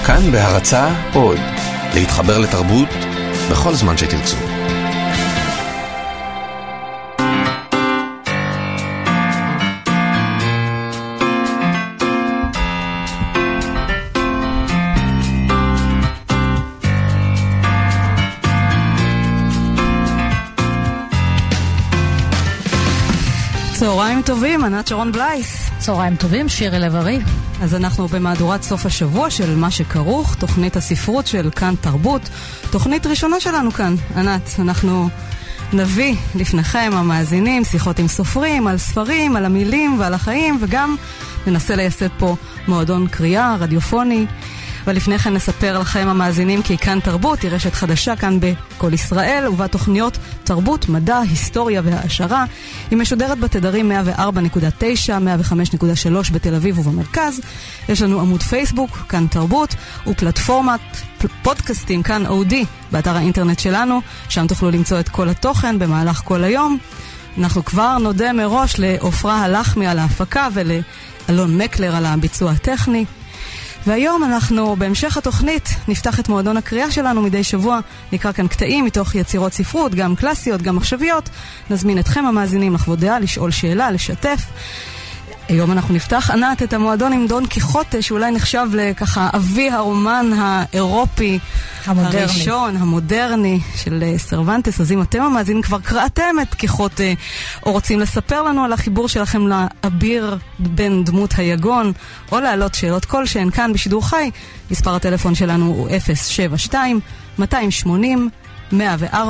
כאן בהרצאה עוד, להתחבר לתרבות בכל זמן שתרצו. צהריים טובים, ענת שרון בלייס. צהריים טובים, שירי לב-ארי. אז אנחנו במהדורת סוף השבוע של מה שכרוך, תוכנית הספרות של כאן תרבות, תוכנית ראשונה שלנו כאן. ענת, אנחנו נביא לפניכם המאזינים שיחות עם סופרים, על ספרים, על המילים ועל החיים, וגם ננסה לייסד פה מועדון קריאה, רדיופוני. ולפני כן נספר לכם המאזינים כי כאן תרבות היא רשת חדשה כאן בכל ישראל, ובה תוכניות תרבות, מדע, היסטוריה והעשרה. היא משודרת בתדרים 104.9, 105.3 בתל אביב ובמרכז. יש לנו עמוד פייסבוק, כאן תרבות, ופלטפורמת פודקאסטים, כאן אודי, באתר האינטרנט שלנו, שם תוכלו למצוא את כל התוכן במהלך כל היום. אנחנו כבר נודה מראש לאופרה הלחמי על ההפקה ולאלון מקלר על הביצוע הטכני. והיום אנחנו בהמשך התוכנית נפתח את מועדון הקריאה שלנו מדי שבוע, נקרא כאן קטעים מתוך יצירות ספרות, גם קלאסיות, גם מחשביות. נזמין אתכם המאזינים לחוות דעה, לשאול שאלה, לשתף. היום אנחנו נפתח, ענת, את המועדון עם דון קיחוטה, שאולי נחשב לככה אבי הרומן האירופי הראשון, המודרני של סרוונטס. אז אם אתם המאזינים כבר קראתם את קיחוטה, או רוצים לספר לנו על החיבור שלכם לאביר בין דמות היגון, או להעלות שאלות כלשהן כאן בשידור חי, מספר הטלפון שלנו הוא 072-280-104-9.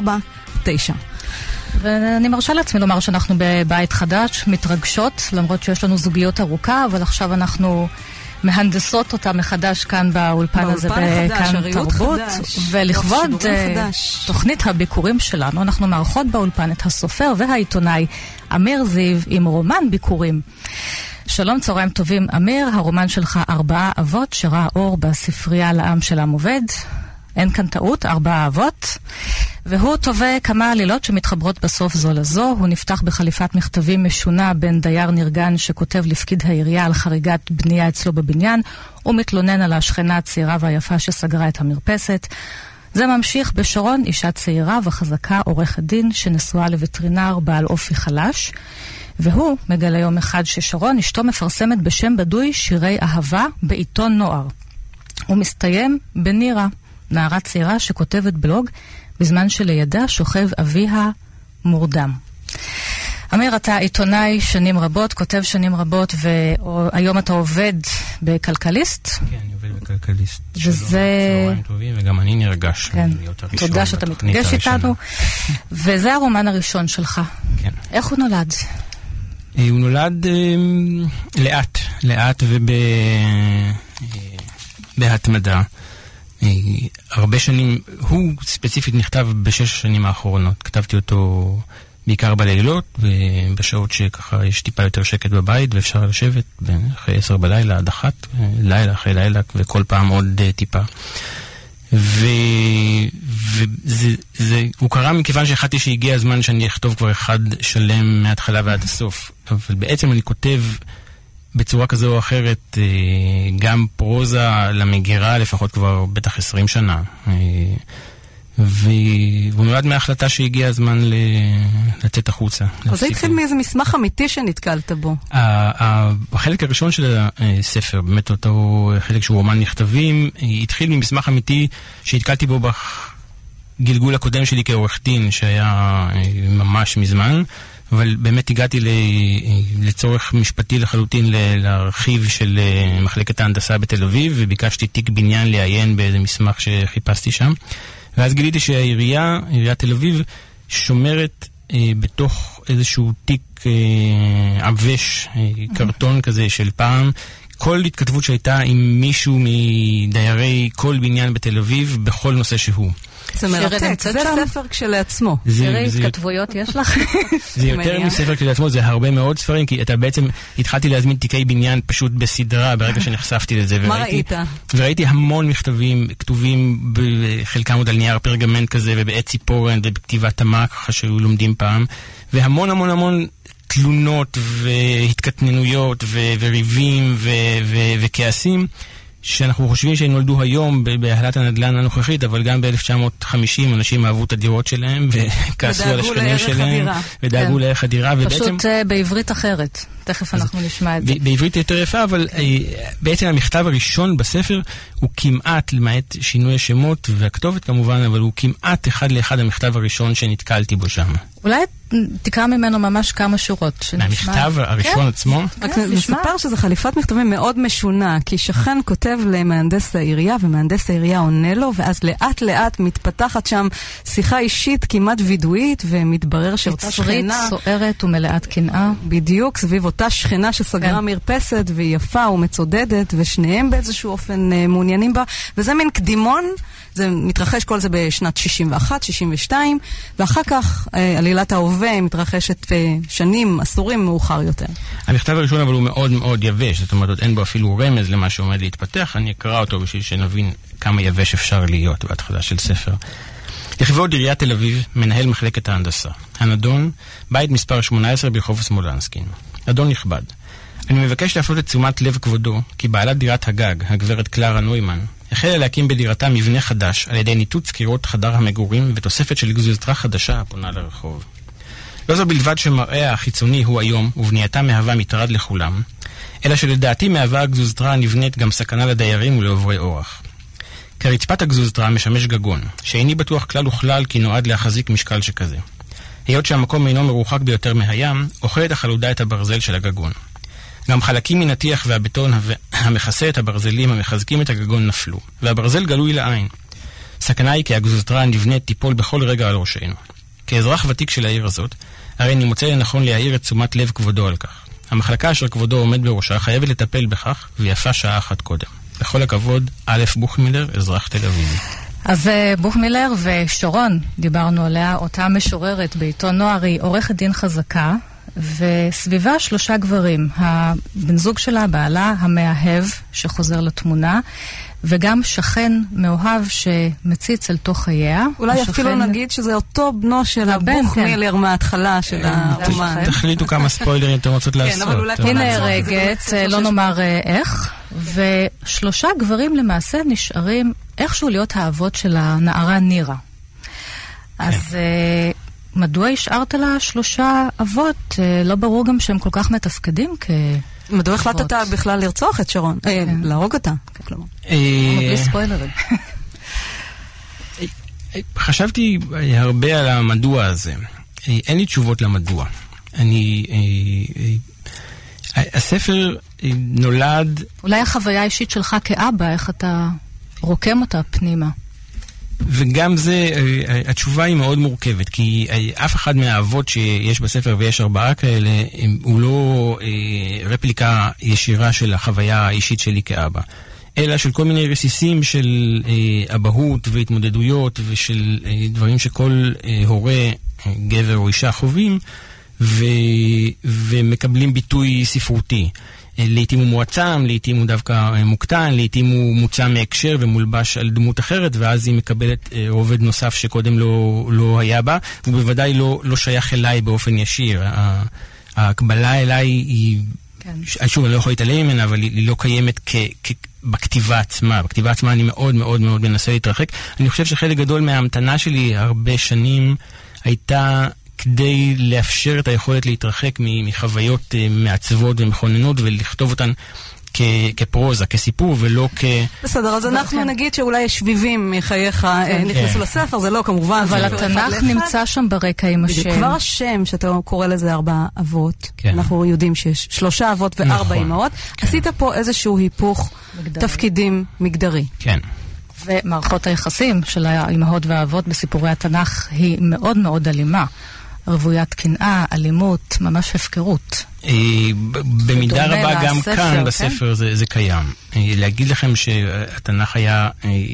ואני מרשה לעצמי לומר שאנחנו בבית חדש, מתרגשות, למרות שיש לנו זוגיות ארוכה, אבל עכשיו אנחנו מהנדסות אותה מחדש כאן באולפן הזה בכאן תרבות. ולכבוד תוכנית הביקורים שלנו, אנחנו מארחות באולפן את הסופר והעיתונאי אמיר זיו עם רומן ביקורים. שלום, צהריים טובים. אמיר, הרומן שלך 4 אבות שראה אור בספרייה לעם של עם עובד. אין כאן טעות, 4 אבות. והוא תובע כמה עלילות שמתחברות בסוף זו לזו. הוא נפתח בחליפת מכתבים משונה בין דייר נרגן שכותב לפקיד העירייה על חריגת בנייה אצלו בבניין, ומתלונן על השכנה הצעירה והיפה שסגרה את המרפסת. זה ממשיך בשרון, אישה צעירה וחזקה, עורכת דין שנשואה לווטרינר בעל אופי חלש. והוא מגלה יום אחד ששרון אשתו מפרסמת בשם בדוי שירי אהבה בעיתון נוער. הוא מסתיים בנירה, נערה צעירה שכותבת בלוג בזמן שלידה שוכב אביה מורדם. אמיר, אתה עיתונאי שנים רבות, כותב שנים רבות, והיום אתה עובד בכלכליסט. כן, אני עובד בכלכליסט. צהריים טובים, וגם אני נרגש להיות הראשון. תודה שאתה מתרגש איתנו. וזה הרומן הראשון שלך. כן. איך הוא נולד? הוא נולד לאט ובהתמדה. הרבה שנים, הוא ספציפית נכתב ב6 שנים האחרונות. כתבתי אותו בעיקר בלילות, ובשעות שככה יש טיפה יותר שקט בבית, ואפשר לשבת אחרי 10 בלילה עד 1, לילה אחרי לילה, וכל פעם עוד טיפה. הוא קרה מכיוון שהחלטתי שהגיע הזמן שאני אכתוב כבר אחד שלם מההתחלה ועד הסוף. אבל בעצם אני כותב בצורה כזו או אחרת, גם פרוזה למגירה לפחות כבר בטח 20 שנה. והוא נולד מההחלטה שהגיע הזמן לצאת החוצה. אז זה התחיל מאיזה מסמך אמיתי שנתקלת בו. החלק הראשון של הספר, באמת אותו חלק שהוא רומן נכתבים, התחיל ממסמך אמיתי שהתקלתי בו בגלגול הקודם שלי כעורך דין, שהיה ממש מזמן. אבל באמת הגעתי לצורך משפטי לחלוטין להרחיב של מחלקת ההנדסה בתל אביב, וביקשתי תיק בניין לעיין באיזה מסמך שחיפשתי שם. ואז גיליתי שהעירייה, עיריית תל אביב, שומרת בתוך איזשהו תיק עבש, קרטון כזה של פעם, כל התכתבות שהייתה עם מישהו מדיירי כל בניין בתל אביב, בכל נושא שהוא. זה מרתק, זה ספר כשלעצמו. שירי התכתבויות יש לך? זה יותר מספר כשלעצמו, זה הרבה מאוד ספרים, כי אתה בעצם התחלתי להזמין תיקי בניין פשוט בסדרה ברגע שנחשפתי לזה. מה ראית? וראיתי המון מכתבים כתובים, בחלקם עוד על נייר פרגמנט כזה, ובעץ ציפורן, ובכתיבת תמה, ככה שהיו לומדים פעם, והמון המון המון תלונות והתקטננויות וריבים וכעסים, שאנחנו חושבים שהם נולדו היום בהעלאת הנדל"ן הנוכחית, אבל גם ב-1950 אנשים אהבו את הדירות שלהם וכעסו על השכנים שלהם ודאגו לערך הדירה. פשוט בעברית אחרת. תכף אנחנו נשמע את זה. בעברית יותר יפה, אבל בעצם המכתב הראשון בספר הוא כמעט, למעט שינוי השמות והכתובת כמובן, אבל הוא כמעט אחד לאחד המכתב הראשון שנתקלתי בו שם. אולי תקרא ממנו ממש כמה שורות. מהמכתב הראשון עצמו? רק נספר שזה חליפת מכתבים מאוד משונה, כי שכן כותב למהנדס העירייה, ומהנדס העירייה עונה לו, ואז לאט לאט מתפתחת שם שיחה אישית כמעט וידואית, ומתברר שאותה שכנה... סוערת ומלאת קנאה. בדיוק, סביב אותה שכנה שסגרה מרפסת, והיא יפה ומצודדת, ושניהם באיזשהו אופן מעוניינים בה, וזה מין קדימון, זה מתרחש כל זה בשנת 61, 62, ואחר כך עלילת ההווה מתרחשת שנים, עשורים מאוחר יותר. המכתב הראשון אבל הוא מאוד מאוד יבש, זאת אומרת, אין בו אפילו רמז למה שעומד להתפתח, אני אקרא אותו בשביל שנבין כמה יבש אפשר להיות בהתחלה של ספר. לכבוד עיריית תל אביב, מנהל מחלקת ההנדסה. הנדון, בית מספר 18 ברחוב סמולנסקין. אדון נכבד, אני מבקש להפנות את תשומת לב כבודו, כי בעלת דירת הגג, הגברת קלרה נוימן, החלה להקים בדירתה מבנה חדש על ידי ניתוץ קירות חדר המגורים ותוספת של גזוזתרה חדשה הפונה לרחוב. לא זו בלבד שמראה החיצוני הוא היום ובנייתה מהווה מטרד לכולם, אלא שלדעתי מהווה הגזוזתרה הנבנית גם סכנה לדיירים ולעוברי אורח. כרצפת הגזוזתרה משמש גגון, שאיני בטוח כלל וכלל כי נועד להחזיק משקל שכזה. היות שהמקום אינו מרוחק ביותר מהים, אוכלת החלודה את הברזל של הגגון. גם חלקים מן הטיח והבטון המכסה את הברזלים המחזקים את הגגון נפלו, והברזל גלוי לעין. סכנה היא כי הגזוזתרה הנבנית תיפול בכל רגע על ראשנו. כאזרח ותיק של העיר הזאת, הרי אני מוצא לנכון להעיר את תשומת לב כבודו על כך. המחלקה אשר כבודו עומד בראשה חייבת לטפל בכך, ויפה שעה אחת קודם. בכל הכבוד, א' בוכמילר, אזרח תל אביב. אז בוכמילר ושרון, דיברנו עליה, אותה משוררת בעיתון נוער, היא עורכת דין חזקה, וסביבה 3 גברים, הבן זוג שלה, בעלה, המאהב שחוזר לתמונה, וגם שכן מאוהב שמציץ אל תוך חייה. אולי אפילו נגיד שזה אותו בנו של הבוכמילר מההתחלה של האומן. תחליטו כמה ספוילרים אתם רוצות לעשות. היא נהרגת, לא נאמר איך, ו3 גברים למעשה נשארים איכשהו להיות האבות של הנערה נירה. אז... מדוע השארת לה 3 אבות? לא ברור גם שהם כל כך מתפקדים מדוע החלטת בכלל לרצוח את שרון? להרוג אותה, כלומר. בלי ספוילרים. חשבתי הרבה על המדוע הזה. אין לי תשובות למדוע. הספר נולד... אולי החוויה האישית שלך כאבא, איך אתה רוקם אותה פנימה. וגם זה, התשובה היא מאוד מורכבת, כי אף אחד מהאבות שיש בספר, ויש 4 כאלה, הוא לא רפליקה ישירה של החוויה האישית שלי כאבא, אלא של כל מיני רסיסים של אבהות והתמודדויות, ושל דברים שכל הורה, גבר או אישה חווים, ומקבלים ביטוי ספרותי. לעתים הוא מועצם, לעתים הוא דווקא מוקטן, לעתים הוא מוצא מהקשר ומולבש על דמות אחרת, ואז היא מקבלת רובד נוסף שקודם לא היה בה, ובוודאי לא שייך אליי באופן ישיר. ההקבלה אליי היא, שוב, אני לא יכול להתעלם ממנה, אבל היא לא קיימת בכתיבה עצמה. בכתיבה עצמה אני מאוד מאוד מאוד מנסה להתרחק. אני חושב שחלק גדול מההמתנה שלי הרבה שנים הייתה... כדי לאפשר את היכולת להתרחק מחוויות מעצבות ומכוננות ולכתוב אותן כפרוזה, כסיפור ולא בסדר, אז אנחנו נגיד שאולי יש שביבים מחייך נכנסו לספר, זה לא כמובן. אבל התנ"ך נמצא שם ברקע עם השם. כבר השם שאתה קורא לזה 4 אבות, אנחנו יודעים שיש 3 אבות ו4 אמהות. עשית פה איזשהו היפוך תפקידים מגדרי. כן. ומערכות היחסים של האמהות והאבות בסיפורי התנ"ך היא מאוד מאוד אלימה. רוויית קנאה, אלימות, ממש הפקרות. במידה רבה גם כאן בספר זה קיים. להגיד לכם שהתנ"ך היה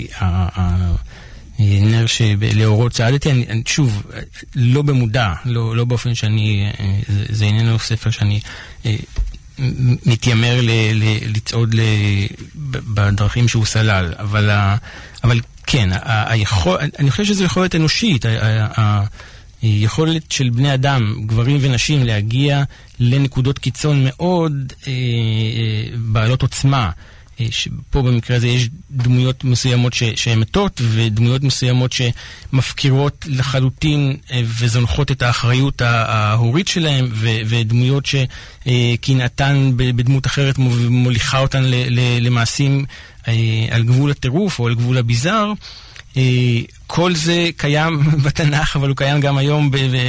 נר שלאורות צעדתי, שוב, לא במודע, לא באופן שאני, זה איננו ספר שאני מתיימר לצעוד בדרכים שהוא סלל, אבל כן, אני חושב שזו יכולת אנושית, יכולת של בני אדם, גברים ונשים, להגיע לנקודות קיצון מאוד בעלות עוצמה, פה במקרה הזה יש דמויות מסוימות שהן מתות, ודמויות מסוימות שמפקירות לחלוטין וזונחות את האחריות ההורית שלהם, ודמויות שקנאתן בדמות אחרת מוליכה אותן למעשים על גבול הטירוף או על גבול הביזר. כל זה קיים בתנ"ך, אבל הוא קיים גם היום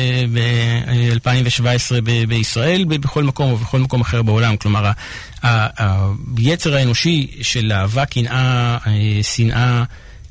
ב-2017 בישראל, בכל מקום ובכל מקום אחר בעולם. כלומר, היצר האנושי של אהבה, קנאה, שנאה,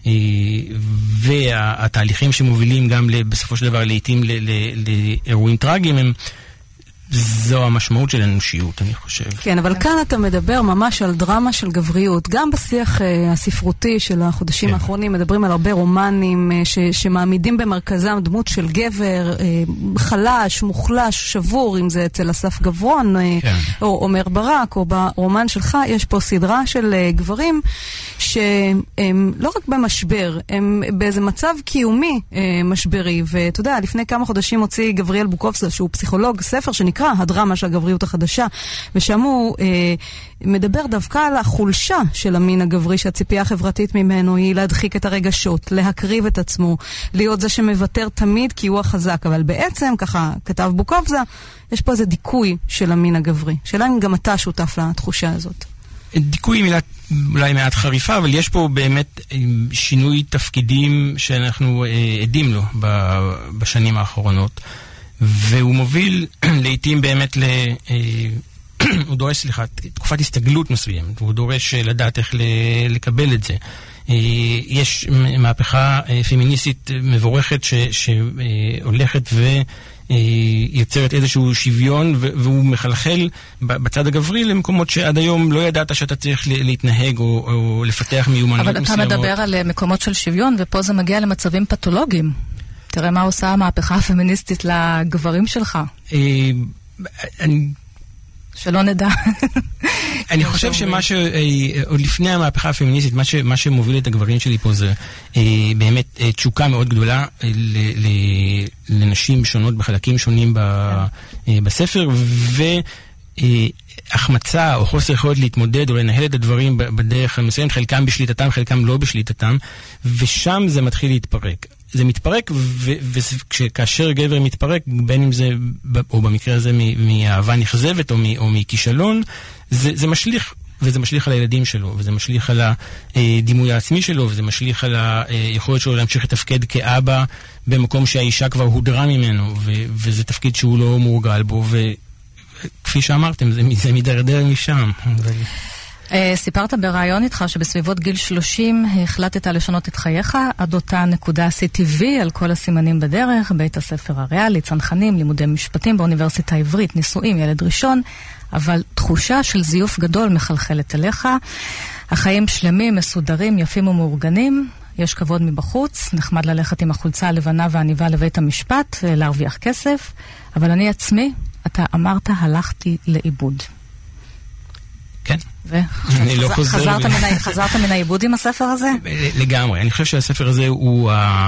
והתהליכים שמובילים גם בסופו של דבר לעתים לאירועים טרגיים, הם זו המשמעות של האנושיות, אני חושב. כן, אבל כאן אתה מדבר ממש על דרמה של גבריות. גם בשיח הספרותי של החודשים האחרונים מדברים על הרבה רומנים שמעמידים במרכזם דמות של גבר חלש, מוחלש, שבור, אם זה אצל אסף גברון או עומר ברק, או ברומן שלך יש פה סדרה של גברים שהם לא רק במשבר, הם באיזה מצב קיומי משברי. ואתה יודע, לפני כמה חודשים הוציא גבריאל בוקובזה, שהוא פסיכולוג, ספר שנקרא הדרמה של הגבריות החדשה, ושם הוא מדבר דווקא על החולשה של המין הגברי, שהציפייה החברתית ממנו היא להדחיק את הרגשות, להקריב את עצמו, להיות זה שמוותר תמיד כי הוא החזק. אבל בעצם, ככה כתב בוקובזה, יש פה איזה דיכוי של המין הגברי. שאלה אם גם אתה שותף לתחושה הזאת. דיכוי היא מילה אולי מעט חריפה, אבל יש פה באמת שינוי תפקידים שאנחנו עדים לו בשנים האחרונות. והוא מוביל לעתים באמת הוא דורש, תקופת הסתגלות מסוימת, הוא דורש לדעת איך לקבל את זה. יש מהפכה פמיניסטית מבורכת שהולכת ויוצרת איזשהו שוויון, והוא מחלחל בצד הגברי למקומות שעד היום לא ידעת שאתה צריך להתנהג או לפתח מיומנויות מסוימות. אבל אתה מדבר על מקומות של שוויון, ופה זה מגיע למצבים פתולוגיים. תראה מה עושה המהפכה הפמיניסטית לגברים שלך. שלא נדע. אני חושב שמה עוד לפני המהפכה הפמיניסטית, מה שמוביל את הגברים שלי פה זה באמת תשוקה מאוד גדולה לנשים שונות בחלקים שונים בספר, והחמצה או חוסר יכולת להתמודד או לנהל את הדברים בדרך המסוימת, חלקם בשליטתם, חלקם לא בשליטתם, ושם זה מתחיל להתפרק. זה מתפרק, וכאשר גבר מתפרק, בין אם זה, או במקרה הזה מאהבה נכזבת או מכישלון, זה משליך, וזה משליך על הילדים שלו, וזה משליך על הדימוי העצמי שלו, וזה משליך על היכולת שלו להמשיך לתפקד כאבא במקום שהאישה כבר הודרה ממנו, וזה תפקיד שהוא לא מורגל בו, וכפי שאמרתם, זה מדרדר משם. סיפרת ברעיון איתך שבסביבות גיל 30 החלטת לשנות את חייך, עד אותה נקודה עשיתי וי על כל הסימנים בדרך, בית הספר הריאלי, צנחנים, לימודי משפטים באוניברסיטה העברית, נישואים, ילד ראשון, אבל תחושה של זיוף גדול מחלחלת אליך. החיים שלמים, מסודרים, יפים ומאורגנים, יש כבוד מבחוץ, נחמד ללכת עם החולצה הלבנה והעניבה לבית המשפט, להרוויח כסף, אבל אני עצמי, אתה אמרת, הלכתי לאיבוד. כן. אני לא חוזר. חזרת מן העיבוד עם הספר הזה? לגמרי. אני חושב שהספר הזה הוא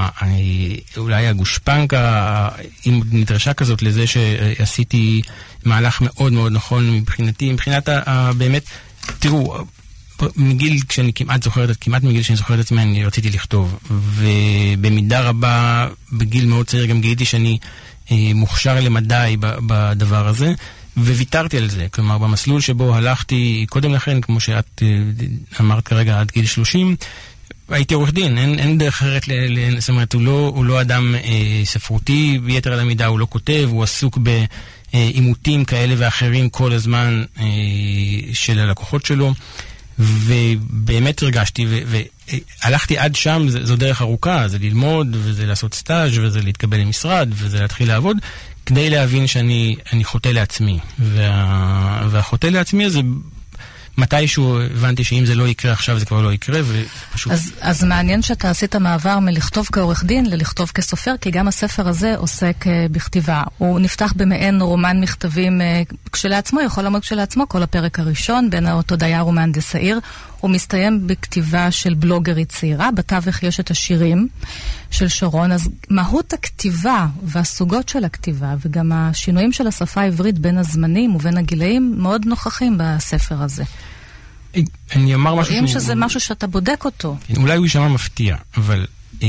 אולי הגושפנקה, אם נדרשה כזאת לזה שעשיתי מהלך מאוד מאוד נכון מבחינתי, מבחינת באמת, תראו, מגיל כשאני כמעט מגיל שאני זוכר את עצמי, אני רציתי לכתוב, ובמידה רבה, בגיל מאוד צעיר גם גיליתי שאני מוכשר למדי בדבר הזה, וויתרתי על זה. כלומר, במסלול שבו הלכתי קודם לכן, כמו שאת אמרת כרגע, עד גיל 30, הייתי עורך דין. אין דרך אחרת, זאת אומרת, הוא לא אדם ספרותי, ביתר על המידה הוא לא כותב, הוא עסוק בעימותים כאלה ואחרים כל הזמן של הלקוחות שלו, ובאמת הרגשתי, והלכתי עד שם, זו דרך ארוכה, זה ללמוד, וזה לעשות סטאז' וזה להתקבל למשרד, וזה להתחיל לעבוד, כדי להבין שאני חוטא לעצמי. והחוטא לעצמי הזה, מתישהו הבנתי שאם זה לא יקרה עכשיו, זה כבר לא יקרה, ופשוט... אז מעניין שאתה עשית מעבר מלכתוב כעורך דין ללכתוב כסופר, כי גם הספר הזה עוסק בכתיבה. הוא נפתח במעין רומן מכתבים כשלעצמו, יכול לעמוד כשלעצמו, כל הפרק הראשון, בין אותו דייר ומהנדס העיר. הוא מסתיים בכתיבה של בלוגרית צעירה, בתווך יש את השירים של שרון, אז מהות הכתיבה והסוגות של הכתיבה, וגם השינויים של השפה העברית בין הזמנים ובין הגילאים, מאוד נוכחים בספר הזה. אני אמר משהו רואים שזה משהו שאתה בודק אותו. אולי הוא יישמע מפתיע, אבל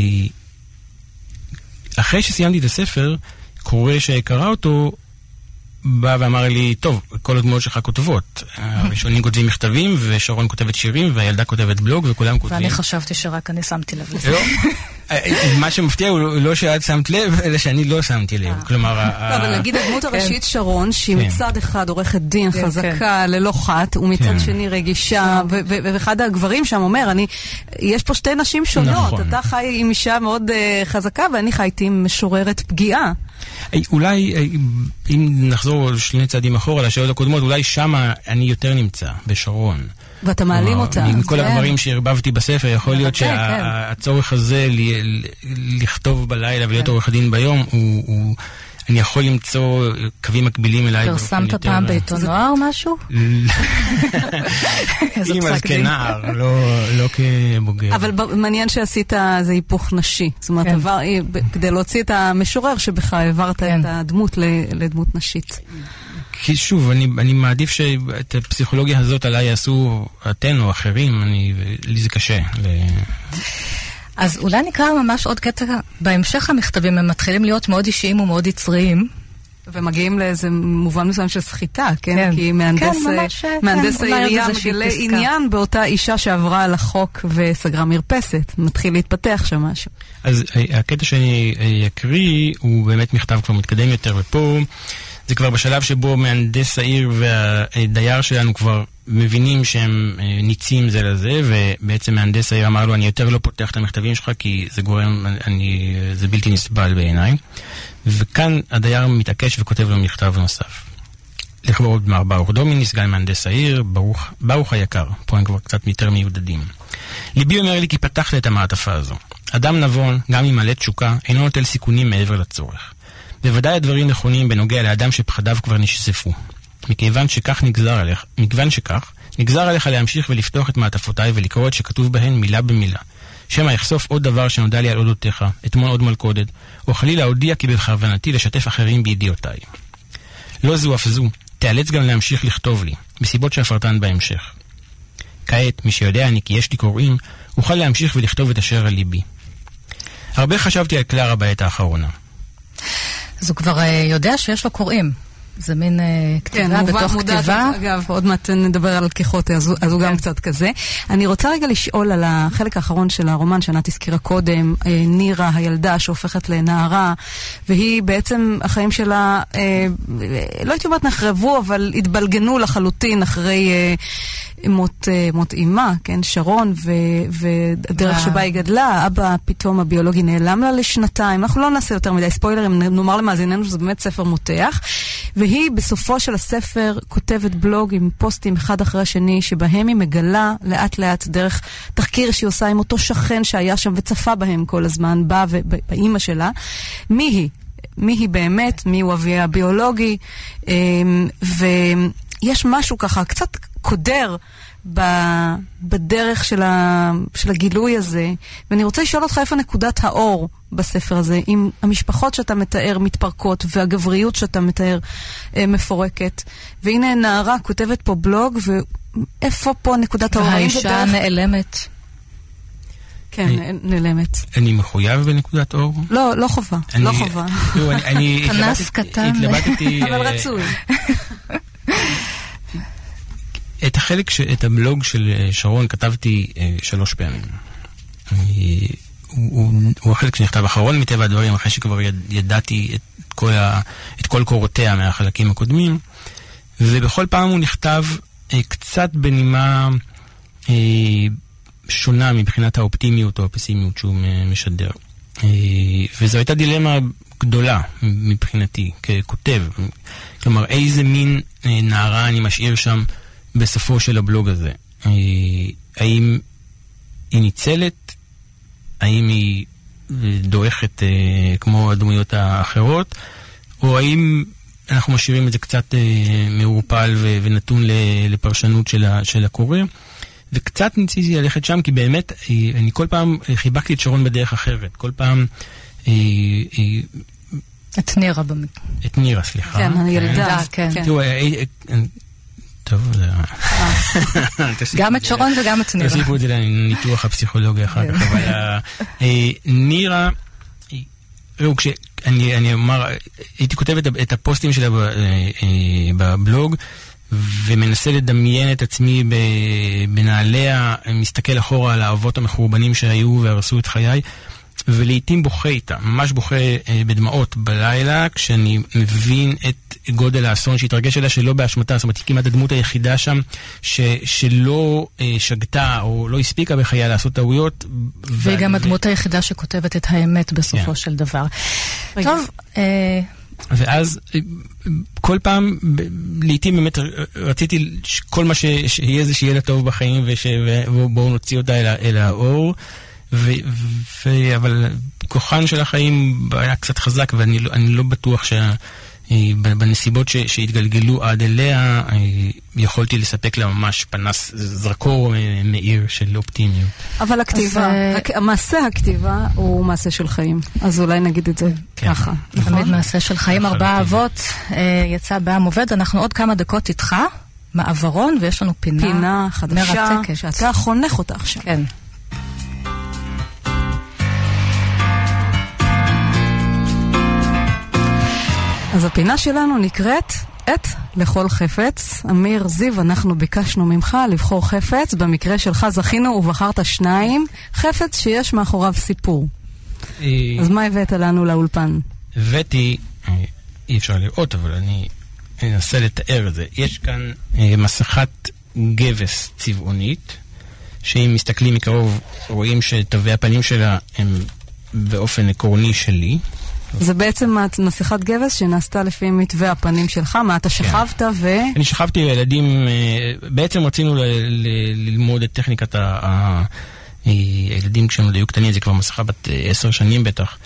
אחרי שסיימתי את הספר, קורא שקרא אותו, בא ואמר לי, טוב, כל הדמויות שלך כותבות. הראשונים כותבים מכתבים, ושרון כותבת שירים, והילדה כותבת בלוג, וכולם כותבים. ואני חשבתי שרק אני שמתי לב לזה. לא, מה שמפתיע הוא לא שאת שמת לב, אלא שאני לא שמתי לב. כלומר... אבל נגיד הדמות הראשית שרון, שהיא מצד אחד עורכת דין חזקה, ללא חת, ומצד שני רגישה, ואחד הגברים שם אומר, יש פה שתי נשים שונות, אתה חי עם אישה מאוד חזקה, ואני חייתי עם משוררת פגיעה. אולי, אם נחזור שני צעדים אחורה לשאלות הקודמות, אולי שמה אני יותר נמצא, בשרון. ואתה מעלים אותה. מכל הדברים שהרבבתי בספר, יכול להיות שהצורך הזה לכתוב בלילה ולהיות עורך דין ביום, אני יכול למצוא קווים מקבילים אליי. פרסמת פעם בעיתון נוער או משהו? אז כנער, לא כבוגר. אבל מעניין שעשית זה היפוך נשי. זאת אומרת, כדי להוציא את המשורר שבך העברת את הדמות לדמות נשית. כי שוב, אני מעדיף שאת הפסיכולוגיה הזאת עליי יעשו אתן או אחרים, לי זה קשה. אז אולי נקרא ממש עוד קטע, בהמשך המכתבים הם מתחילים להיות מאוד אישיים ומאוד יצריים. ומגיעים לאיזה מובן מסוים של סחיטה, כן? כי מהנדס העירייה מגלה עניין באותה אישה שעברה על החוק וסגרה מרפסת. מתחיל להתפתח שם משהו. אז הקטע שאני אקריא הוא באמת מכתב כבר מתקדם יותר, ופה זה כבר בשלב שבו מהנדס העיר והדייר שלנו כבר מבינים שהם ניצים זה לזה, ובעצם מהנדס העיר אמר לו, אני יותר לא פותח את המכתבים שלך, כי זה גורם, זה בלתי נסבל בעיניי. וכאן הדייר מתעקש וכותב לו מכתב נוסף. לכבוד מר ברוך דומיני, סגן מהנדס העיר, ברוך היקר, פה הם כבר קצת יותר מיודדים. ליבי אומר לי כי פתחת את המעטפה הזו. אדם נבון, גם עם מלא תשוקה, אינו נוטל סיכונים מעבר לצורך. בוודאי הדברים נכונים בנוגע לאדם שפחדיו כבר נשזפו. מכיוון שכך נגזר עליך להמשיך ולפתוח את מעטפותיי ולקרוא את שכתוב בהן מילה במילה. שמא יחשוף עוד דבר שנודע לי על אודותיך, אתמול עוד מלכודת, או חלילה הודיע כי בכוונתי לשתף אחרים בידיעותיי. לא זו אף זו, תיאלץ גם להמשיך לכתוב לי, מסיבות שאפרטן בהמשך. כעת, מי שיודע אני כי יש לי קוראים, אוכל להמשיך ולכתוב את אשר על ליבי. הרבה חשבתי על קלרה בעת האחרונה. אז הוא כבר יודע שיש לו קוראים. זה מין כתיבה בתוך כתיבה. אגב, עוד מעט נדבר על קיחוטה, אז הוא גם קצת כזה. אני רוצה רגע לשאול על החלק האחרון של הרומן שענת הזכירה קודם, נירה, הילדה שהופכת לנערה, והיא בעצם, החיים שלה, לא הייתי אומרת נחרבו, אבל התבלגנו לחלוטין אחרי מות אימה, כן, שרון, והדרך שבה היא גדלה, אבא פתאום הביולוגי נעלם לה לשנתיים, אנחנו לא נעשה יותר מדי ספוילרים, נאמר למאזיננו שזה באמת ספר מותח, והיא בסופו של הספר כותבת בלוג עם פוסטים אחד אחרי השני, שבהם היא מגלה לאט לאט דרך תחקיר שהיא עושה עם אותו שכן שהיה שם וצפה בהם כל הזמן, בא ובאמא שלה, מי היא? מי היא באמת? מי הוא אביה הביולוגי? ויש משהו ככה קצת קודר בדרך של הגילוי הזה, ואני רוצה לשאול אותך איפה נקודת האור בספר הזה, אם המשפחות שאתה מתאר מתפרקות והגבריות שאתה מתאר מפורקת, והנה נערה כותבת פה בלוג, ואיפה פה נקודת האור? והאישה נעלמת. כן, נעלמת. אני מחויב בנקודת אור? לא חובה, לא חובה. פנס קטן. התלבטתי... אבל רצוי. את הבלוג של שרון כתבתי 3 פעמים. הוא החלק שנכתב אחרון מטבע הדברים, אחרי שכבר ידעתי את כל קורותיה מהחלקים הקודמים, ובכל פעם הוא נכתב קצת בנימה שונה מבחינת האופטימיות או הפסימיות שהוא משדר. וזו הייתה דילמה גדולה מבחינתי ככותב. כלומר, איזה מין נערה אני משאיר שם בסופו של הבלוג הזה. האם היא ניצלת? האם היא דועכת כמו הדמויות האחרות? או האם אנחנו משאירים את זה קצת מעורפל ונתון לפרשנות של הקורא? וקצת ניסיתי ללכת שם, כי באמת אני כל פעם חיבקתי את שרון בדרך אחרת. כל פעם... את נירה. את נירה, סליחה. כן, הילדה, כן. תראו, טוב, גם את שרון וגם את נירה. תוסיפו את זה לניתוח הפסיכולוגי אחר כך, אבל נירה, ראו, כשאני אומר, הייתי כותב את הפוסטים שלה בבלוג, ומנסה לדמיין את עצמי בנעליה, מסתכל אחורה על האבות המחורבנים שהיו והרסו את חיי, ולעיתים בוכה איתה, ממש בוכה בדמעות בלילה, כשאני מבין את גודל האסון שהתרגש אליה שלא באשמתה, זאת אומרת, היא כמעט הדמות היחידה שם שלא שגתה או לא הספיקה בחייה לעשות טעויות. והיא גם הדמות היחידה שכותבת את האמת בסופו של דבר. טוב, ואז כל פעם, לעתים באמת רציתי כל מה שיהיה זה שיהיה לה טוב בחיים, ובואו נוציא אותה אל האור, אבל כוחן של החיים היה קצת חזק, ואני לא בטוח בנסיבות שהתגלגלו עד אליה, יכולתי לספק לה ממש פנס זרקור מאיר של אופטימיות. אבל הכתיבה, המעשה הכתיבה הוא מעשה של חיים, אז אולי נגיד את זה ככה. תמיד מעשה של חיים. 4 אבות יצא בעם עובד, אנחנו עוד כמה דקות איתך, מעברון, ויש לנו פינה חדשה, שאתה חונך אותה עכשיו. כן. אז הפינה שלנו נקראת עת לכל חפץ. אמיר זיו, אנחנו ביקשנו ממך לבחור חפץ, במקרה שלך זכינו ובחרת 2, חפץ שיש מאחוריו סיפור. אז מה הבאת לנו לאולפן? הבאתי, אי אפשר לראות, אבל אני אנסה לתאר את זה. יש כאן מסכת גבס צבעונית, שאם מסתכלים מקרוב רואים שתווי הפנים שלה הם באופן עקרוני שלי. זה בעצם מסכת גבס שנעשתה לפי מתווה הפנים שלך. מה, אתה שכבת אני שכבתי לילדים, בעצם רצינו ללמוד את טכניקת הילדים כשהם היו קטנים, זה כבר מסכה בת 10 שנים בטח,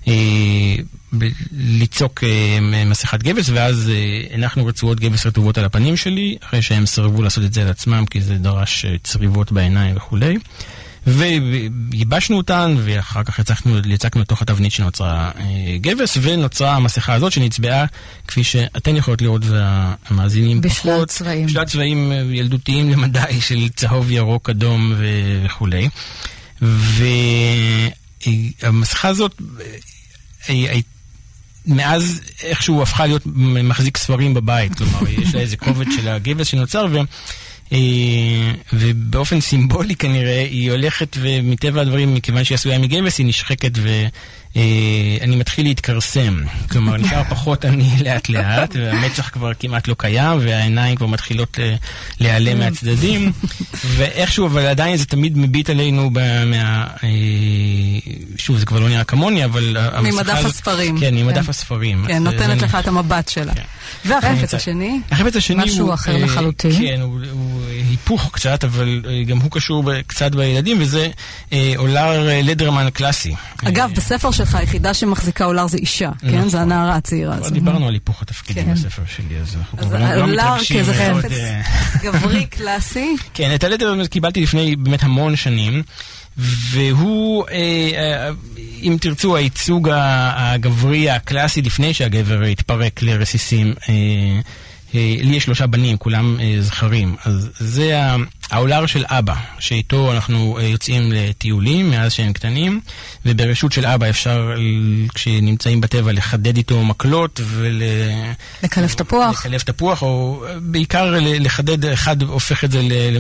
ליצוק מסכת גבס, ואז אנחנו רצועות גבס רטובות על הפנים שלי, אחרי שהם סרבו לעשות את זה לעצמם, כי זה דרש צריבות בעיניים וכולי. וייבשנו אותן, ואחר כך יצקנו לתוך התבנית שנוצרה גבס, ונוצרה המסכה הזאת שנצבעה, כפי שאתן יכולות לראות, והמאזינים בשלט צבעים. בשלט צבעים ילדותיים למדי של צהוב, ירוק, אדום וכולי. והמסכה הזאת, מאז איכשהו הפכה להיות מחזיק ספרים בבית, כלומר, יש לה איזה קובץ של הגבס שנוצר, ובאופן סימבולי כנראה היא הולכת, ומטבע הדברים, מכיוון שהיא עשויה מגבס, היא נשחקת ואני מתחיל להתקרסם, כלומר נשאר פחות אני לאט לאט, והמצח כבר כמעט לא קיים, והעיניים כבר מתחילות להיעלם מהצדדים, ואיכשהו, אבל עדיין זה תמיד מביט עלינו שוב, זה כבר לא נראה כמוני, אבל ממדף הספרים. כן, ממדף הספרים. כן, נותנת לך את המבט שלה. והחפץ השני? החפץ השני משהו אחר לחלוטין. כן, הוא היפוך קצת, אבל גם הוא קשור קצת בילדים, וזה אולר לדרמן קלאסי. אגב, בספר שלך היחידה שמחזיקה אולר זה אישה, כן? זה הנערה הצעירה. דיברנו על היפוך התפקידים בספר שלי, אז אנחנו כבר לא מתרגשים. אולר כזה חפץ גברי קלאסי. כן, את הלדרמן קיבלתי לפני באמת המון שנים, והוא, אם תרצו, הייצוג הגברי הקלאסי לפני שהגבר התפרק לרסיסים. לי יש 3 בנים, כולם זכרים. אז זה האולר של אבא, שאיתו אנחנו יוצאים לטיולים מאז שהם קטנים, וברשות של אבא אפשר, כשנמצאים בטבע, לחדד איתו מקלות לקלף תפוח. לקלף תפוח, או בעיקר לחדד, אחד הופך את זה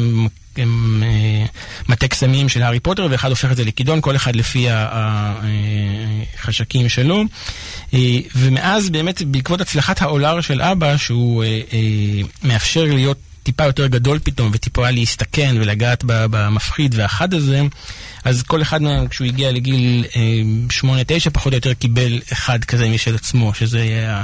מטה קסמים של הארי פוטר, ואחד הופך את זה לכידון, כל אחד לפי החשקים שלו. ומאז באמת, בעקבות הצלחת האולר של אבא, שהוא מאפשר להיות טיפה יותר גדול פתאום, וטיפה להסתכן ולגעת במפחיד והחד הזה, אז כל אחד מהם, כשהוא הגיע לגיל 8-9, פחות או יותר קיבל אחד כזה משל עצמו, שזה היה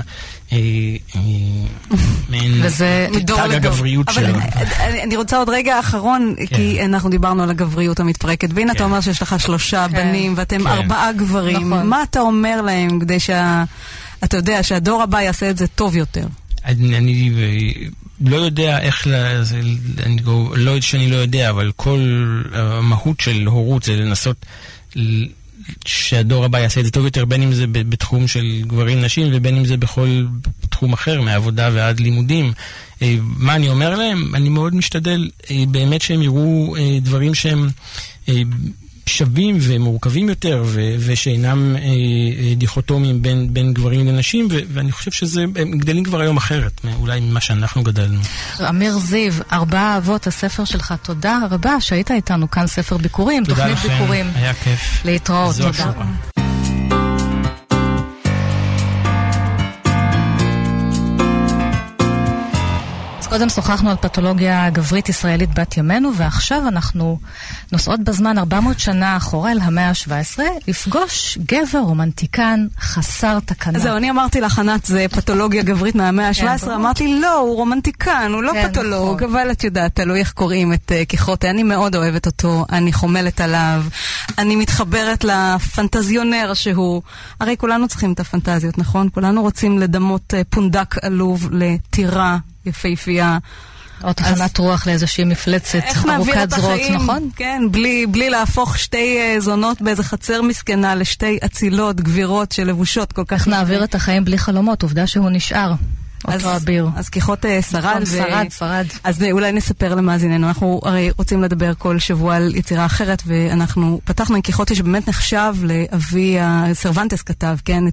מעין תג הגבריות שלו. אני רוצה עוד רגע אחרון, כי אנחנו דיברנו על הגבריות המתפרקת, והנה אתה אומר שיש לך 3 בנים, ואתם 4 גברים. מה אתה אומר להם כדי שאתה יודע שהדור הבא יעשה את זה טוב יותר? אני לא יודע איך, לא שאני לא יודע, אבל כל המהות של הורות זה לנסות שהדור הבא יעשה את זה טוב יותר, בין אם זה בתחום של גברים נשים, ובין אם זה בכל תחום אחר, מעבודה ועד לימודים. מה אני אומר להם? אני מאוד משתדל באמת שהם יראו דברים שהם שווים ומורכבים יותר, ושאינם דיכוטומיים בין גברים לנשים, ואני חושב שזה, הם גדלים כבר היום אחרת, אולי ממה שאנחנו גדלנו. אמיר זיו, 4 אבות, הספר שלך, תודה רבה שהיית איתנו כאן, ספר ביקורים, תוכנית ביקורים. היה כיף. להתראות, תודה. קודם שוחחנו על פתולוגיה גברית ישראלית בת ימינו, ועכשיו אנחנו נוסעות בזמן 400 שנה אחורה אל המאה ה-17, לפגוש גבר רומנטיקן חסר תקנה. זהו, אני אמרתי לך, ענת, זה פתולוגיה גברית מהמאה ה-17, אמרתי, לא, הוא רומנטיקן, הוא לא פתולוג, אבל את יודעת, תלוי איך קוראים את קיחוטה, אני מאוד אוהבת אותו, אני חומלת עליו, אני מתחברת לפנטזיונר שהוא, הרי כולנו צריכים את הפנטזיות, נכון? כולנו רוצים לדמות פונדק עלוב לטירה יפהפייה. או תחנת רוח לאיזושהי מפלצת ארוכת זרועות, נכון? כן, בלי להפוך שתי זונות באיזה חצר מסכנה לשתי אצילות, גבירות שלבושות כל כך... איך נעביר את החיים בלי חלומות, עובדה שהוא נשאר. אותו אביר. אז קיחוטה שרד. שרד. אז אולי נספר למאזיננו. אנחנו הרי רוצים לדבר כל שבוע על יצירה אחרת, ואנחנו פתחנו עם קיחוטה שבאמת נחשב לאבי, סרוונטס כתב, כן,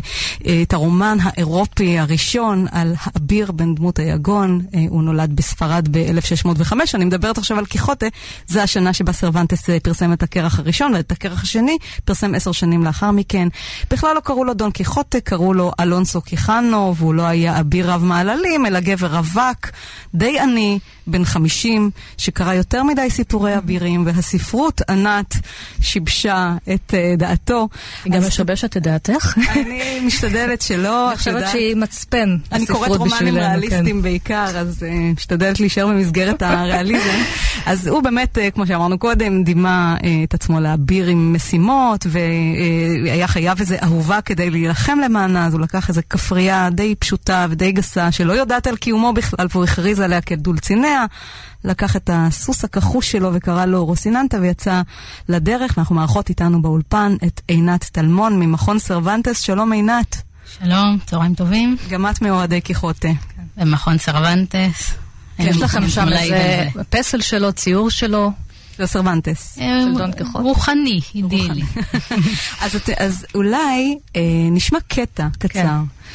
את הרומן האירופי הראשון על האביר בן דמות היגון. הוא נולד בספרד ב-1605. אני מדברת עכשיו על קיחוטה. זה השנה שבה סרוונטס פרסם את הכרך הראשון, ואת הכרך השני פרסם 10 שנים לאחר מכן. בכלל לא קראו לו דון קיחוטה, קראו לו אלונסו קיחנו, והוא לא היה אביר רב מעללים, אלא גבר רווק, די עני, בן 50, שקרא יותר מדי סיפורי אבירים, והספרות ענת שיבשה את דעתו. היא גם משבשת את דעתך? אני משתדלת שלא. אני חושבת שהיא מצפן. אני קוראת רומנים ריאליסטיים בעיקר, אז משתדלת להישאר במסגרת הריאליזם. אז הוא באמת, כמו שאמרנו קודם, דימה את עצמו לאביר עם משימות, והיה חייב איזה אהובה כדי להילחם למענה, אז הוא לקח איזה כפרייה די פשוטה ודי גסה, שלא יודעת על קיומו בכלל, והוא הכריז עליה כדולציניה, לקח את הסוס הכחוש שלו וקרא לו רוסיננטה ויצא לדרך. ואנחנו מארחות איתנו באולפן את עינת טלמון ממכון סרוונטס. שלום עינת. שלום, צהריים טובים. גם את מאוהדי קיחוטה. במכון סרוונטס. יש לכם שם איזה פסל שלו, ציור שלו? של סרוונטס. של דון קיחוטה. רוחני, אידיאלי. אז אולי נשמע קטע קצר.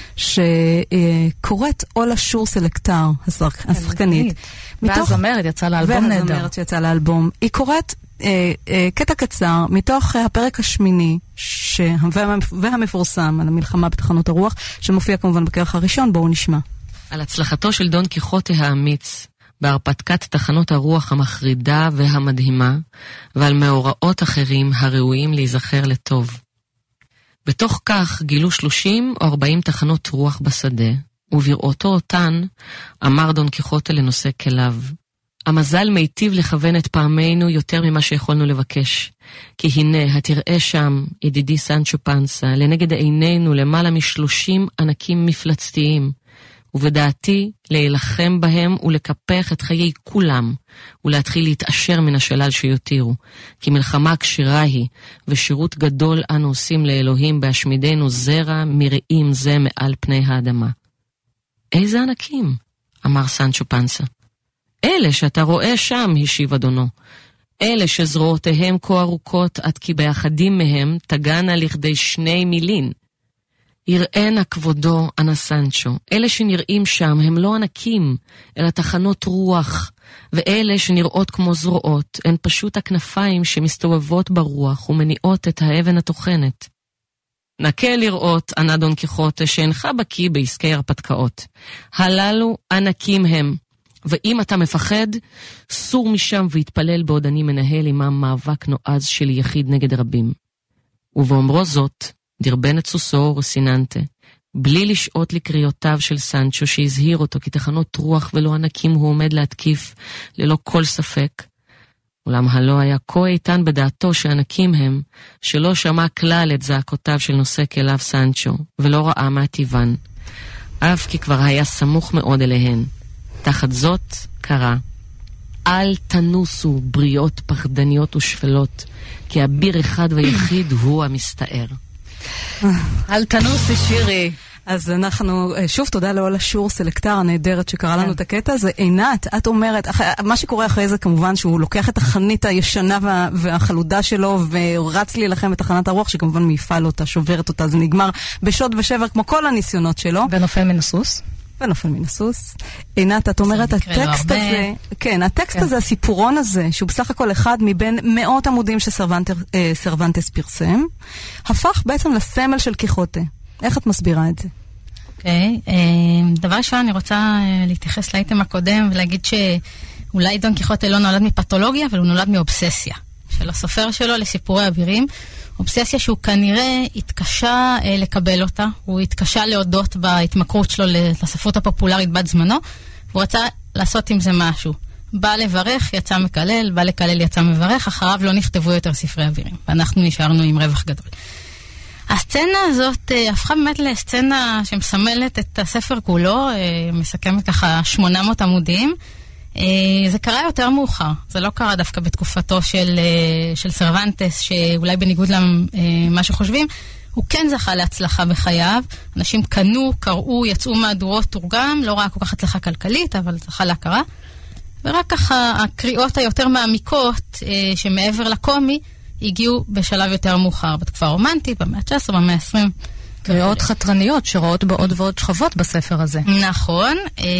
שקוראת אולה שור סלקטר, השחקנית. והזמרת יצאה לאלבום נהדר. והזמרת שיצאה לאלבום. היא קוראת קטע קצר מתוך הפרק השמיני והמפורסם על המלחמה בתחנות הרוח, שמופיע כמובן בכרך הראשון. בואו נשמע. על הצלחתו של דון קיחוטה האמיץ, בהרפתקת תחנות הרוח המחרידה והמדהימה, ועל מאורעות אחרים הראויים להיזכר לטוב. בתוך כך גילו 30 או 40 תחנות רוח בשדה, ובראותו אותן אמר דון קיחוטה לנושא כליו. המזל מיטיב לכוון את פעמנו יותר ממה שיכולנו לבקש, כי הנה התראה שם, ידידי סנצ'ו פנסה, לנגד עינינו למעלה מ30 ענקים מפלצתיים, ובדעתי להילחם בהם ולקפח את חיי כולם, ולהתחיל להתעשר מן השלל שיותירו, כי מלחמה קשירה היא, ושירות גדול אנו עושים לאלוהים בהשמידנו זרע מרעים זה מעל פני האדמה. איזה ענקים? אמר סנצ'ו פנסה. אלה שאתה רואה שם, השיב אדונו. אלה שזרועותיהם כה ארוכות עד כי באחדים מהם תגענה לכדי 2 מילין. יראינה כבודו, ענה סנצ'ו, אלה שנראים שם הם לא ענקים, אלא תחנות רוח, ואלה שנראות כמו זרועות, הן פשוט הכנפיים שמסתובבות ברוח ומניעות את האבן התוכנת. נקה לראות, ענה דון קיחוטה, שאינך בקיא בעסקי הרפתקאות. הללו ענקים הם, ואם אתה מפחד, סור משם והתפלל בעוד אני מנהל עמם מאבק נועז של יחיד נגד רבים. ובאומרו זאת, דרבן את סוסו רוסיננטה, בלי לשעות לקריאותיו של סנצ'ו שהזהיר אותו כי תחנות רוח ולא ענקים הוא עומד להתקיף ללא כל ספק. אולם הלא היה כה איתן בדעתו שענקים הם, שלא שמע כלל את זעקותיו של נושא כליו סנצ'ו, ולא ראה מה טיבן. אף כי כבר היה סמוך מאוד אליהן. תחת זאת קרא, אל תנוסו בריות פחדניות ושפלות, כי אביר אחד ויחיד הוא המסתער. אל תנוסי שירי. אז אנחנו, שוב תודה לאולה שור, סלקטר הנהדרת שקרא לנו את הקטע הזה. עינת, את אומרת, מה שקורה אחרי זה כמובן שהוא לוקח את החנית הישנה והחלודה שלו ורץ להילחם את תחנת הרוח, שכמובן מעיפה אותה, שוברת אותה, זה נגמר בשוד ושבר כמו כל הניסיונות שלו. ונופל מן הסוס. ונופל מן הסוס. עינת, את אומרת, הטקסט הזה, כן, הטקסט הזה, הסיפורון הזה, שהוא בסך הכל אחד מבין מאות עמודים שסרוונטס פרסם, הפך בעצם לסמל של קיחוטה. איך את מסבירה את זה? אוקיי, דבר ראשון, אני רוצה להתייחס לאייטם הקודם ולהגיד שאולי דון קיחוטה לא נולד מפתולוגיה, אבל הוא נולד מאובססיה של הסופר שלו לסיפורי אבירים. אובססיה שהוא כנראה התקשה לקבל אותה, הוא התקשה להודות בהתמכרות שלו לספרות הפופולרית בת זמנו, והוא רצה לעשות עם זה משהו. בא לברך, יצא מקלל, בא לקלל, יצא מברך, אחריו לא נכתבו יותר ספרי אבירים, ואנחנו נשארנו עם רווח גדול. הסצנה הזאת הפכה באמת לסצנה שמסמלת את הספר כולו, מסכמת ככה 800 עמודים. זה קרה יותר מאוחר, זה לא קרה דווקא בתקופתו של סרוונטס, שאולי בניגוד למה שחושבים, הוא כן זכה להצלחה בחייו. אנשים קנו, קראו, יצאו מהדורות, תורגם, לא רק כל כך הצלחה כלכלית, אבל זכה להכרה. ורק ככה הקריאות היותר מעמיקות שמעבר לקומי, הגיעו בשלב יותר מאוחר, בתקופה הרומנטית, במאה ה-19, במאה ה-20. קריאות חתרניות שרואות בעוד ועוד שכבות בספר הזה. נכון,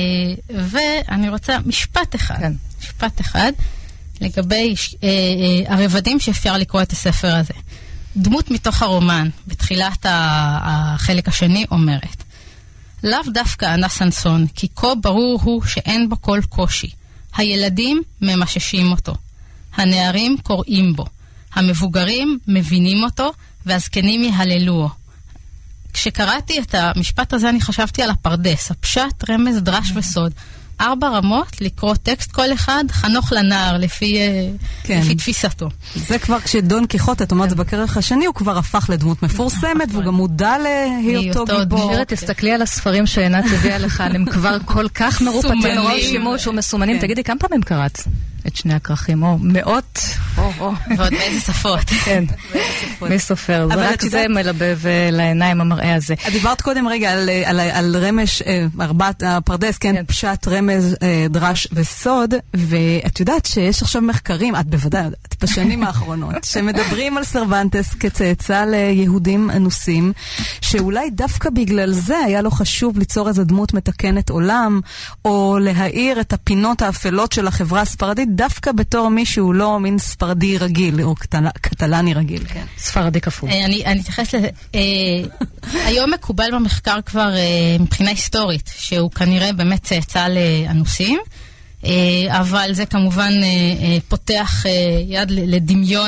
ואני רוצה משפט אחד לגבי הרבדים שאפשר לקרוא את הספר הזה. דמות מתוך הרומן, בתחילת החלק השני, אומרת, לאו דווקא ענה סנסון, כי כה ברור הוא שאין בו כל קושי. הילדים ממששים אותו. הנערים קוראים בו. המבוגרים מבינים אותו, והזקנים יהללוהו. כשקראתי את המשפט הזה, אני חשבתי על הפרדס, הפשט, רמז, דרש וסוד. 4 רמות, לקרוא טקסט כל אחד, חנוך לנער, לפי תפיסתו. זה כבר כשדון קיחוטה, את אומרת, זה בכרך השני, הוא כבר הפך לדמות מפורסמת, והוא גם מודע להיותו גיבור. שירת, תסתכלי על הספרים שעינת הביאה לך, הם כבר כל כך מרופטים, רוב שימוש ומסומנים. תגידי, כמה פעמים קראת את שני הכרכים? או מאות? ועוד באיזה שפות. כן, מי סופר. זה רק זה מלבב לעיניים המראה הזה. את דיברת קודם רגע על רמש, הפרדס, כן, פשט, רמז, דרש וסוד, ואת יודעת שיש עכשיו מחקרים, את בוודאי יודעת, בשנים האחרונות, שמדברים על סרוונטס כצאצא ליהודים אנוסים, שאולי דווקא בגלל זה היה לו חשוב ליצור איזו דמות מתקנת עולם, או להאיר את הפינות האפלות של החברה הספרדית, דווקא בתור מישהו לא מין ספרדי רגיל, או קטלני רגיל. כן. ספרדי כפול. אני אתייחס לזה. היום מקובל במחקר כבר מבחינה היסטורית, שהוא כנראה באמת צאצא לאנוסים, אבל זה כמובן פותח יד לדמיון,